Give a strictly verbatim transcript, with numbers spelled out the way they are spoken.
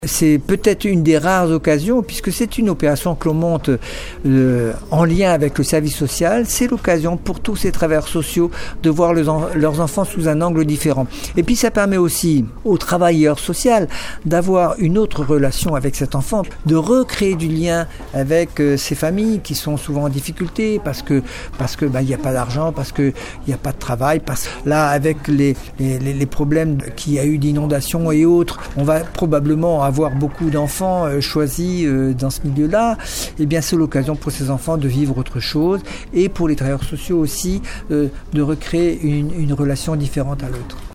C'est peut-être une des rares occasions, puisque c'est une opération que l'on monte euh, en lien avec le service social, c'est l'occasion pour tous ces travailleurs sociaux de voir les en- leurs enfants sous un angle différent. Et puis ça permet aussi aux travailleurs sociaux d'avoir une autre relation avec cet enfant, de recréer du lien avec euh, ces familles qui sont souvent en difficulté parce que parce que bah, il n'y a pas d'argent, parce que il n'y a pas de travail, parce que là avec les, les, les problèmes qu'il y a eu d'inondations et autres, on va probablement avoir beaucoup d'enfants euh, choisis euh, dans ce milieu-là. Eh bien, c'est l'occasion pour ces enfants de vivre autre chose et pour les travailleurs sociaux aussi euh, de recréer une, une relation différente à l'autre.